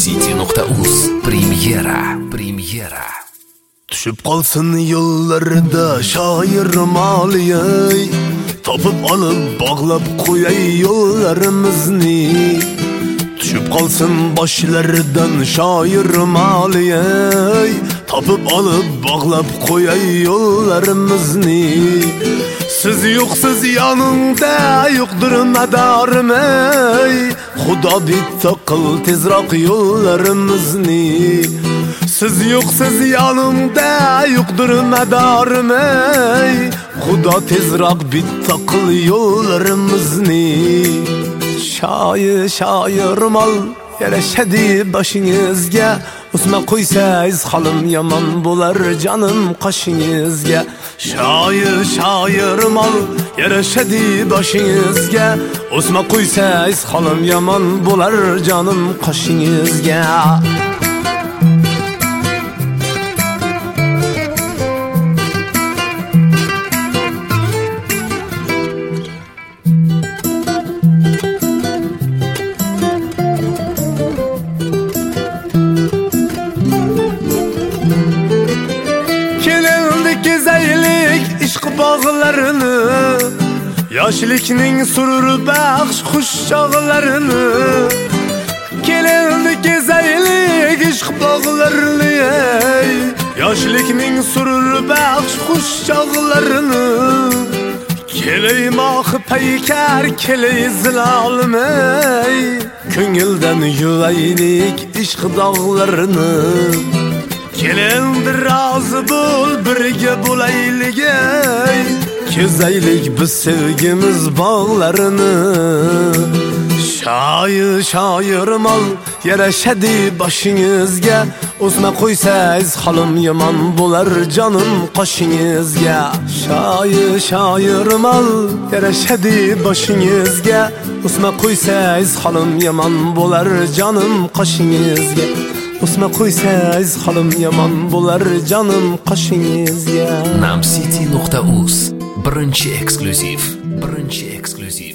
Namcity.uz Premyera. Tushib qolsin yo'llarda shoir maliyay, topib olib bog'lab qo'yay yo'llarimizni. Tushib qolsin boshlaridan shoir maliyay, topib olib bog'lab qo'yay yo'llarimizni. Siz yo'qsiz yonimda yo'qdir madarim ey, Xudo bitta qil tezroq yo'llarimizni. Siz yo'qsiz yonimda yo'qdir madarim ey, Xudo tezroq bitta qil yo'llarimizni. Shoir mal yarashadi boshingizga, o'sma qo'ysangiz holim yomon bo'lar jonim qoshingizga. Shoir mal yarashadi boshingizga, o'sma qo'ysangiz holim yomon bo'lar jonim qoshingizga. Ishq bog'larini, yoshlikning surur baxsh xush chog'larini. Kelindi kezaylik ishq bog'larini, yoshlikning surur baxsh xush chog'larini. Kelay moh paykar, kelay zilolimay, ko'ngildan yuvaylik ishq dog'larini. Kelindi rozi bo'l, birga bo'laylik ey, kezaylik biz sevgimiz bog'larini. Shoir mal yarashadi boshingizga, o'sma qo'ysangiz holim yomon bo'lar jonim qoshingizga. Shoir mal yarashadi boshingizga, o'sma qo'ysangiz holim yomon bo'lar jonim qoshingizga. O'sma qo'ysangiz holim yomon bo'lar jonim qoshingizga. Namcity.uz birinchi eksklyuziv.